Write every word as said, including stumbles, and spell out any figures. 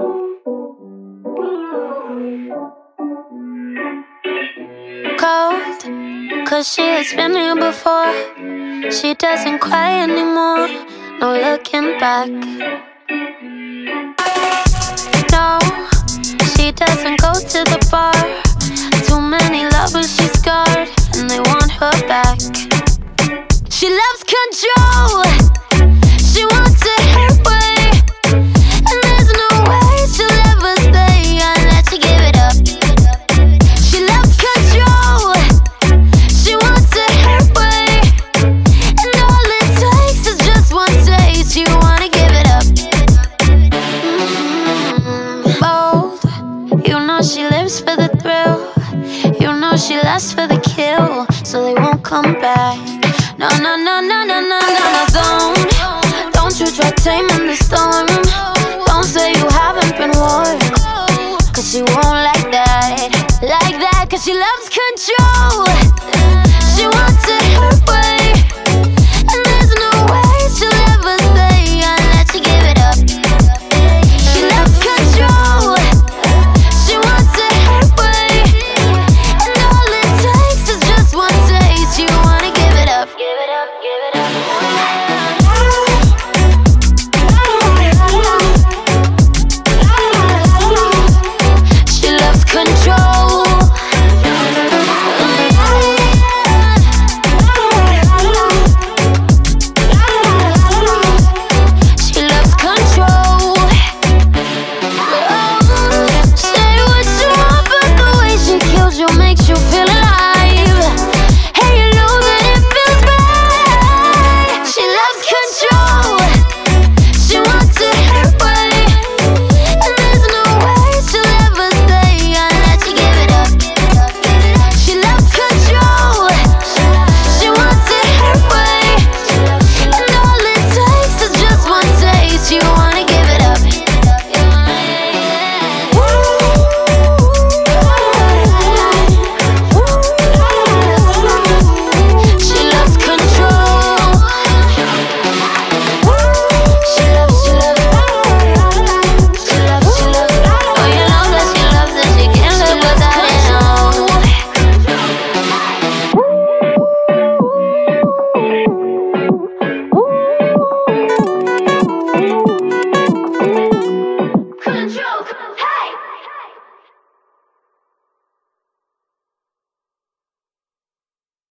Cold, cause she has been here before. She doesn't cry anymore, no looking back. No, she doesn't go to the bar. Too many lovers she's scarred, and they want her back. She loves control, she wants it her way, and there's no way she'll ever stay unless she give it up. She loves control, she wants it her way, and all it takes is just one taste. You wanna give it up. Mm-hmm. Bold, you know she lives for the thrill, you know she lasts for the kill, so they won't come back. No, no, no, no, no, no, no, no, don't Don't you try taming the storm. Don't say you haven't been warned, cause she won't like that, like that, cause she loves control. She wants it her way, and there's no way she'll ever stay unless she give it up. She loves control, she wants it her way, and all it takes is just one taste. You wanna give it up, give it up, give it up.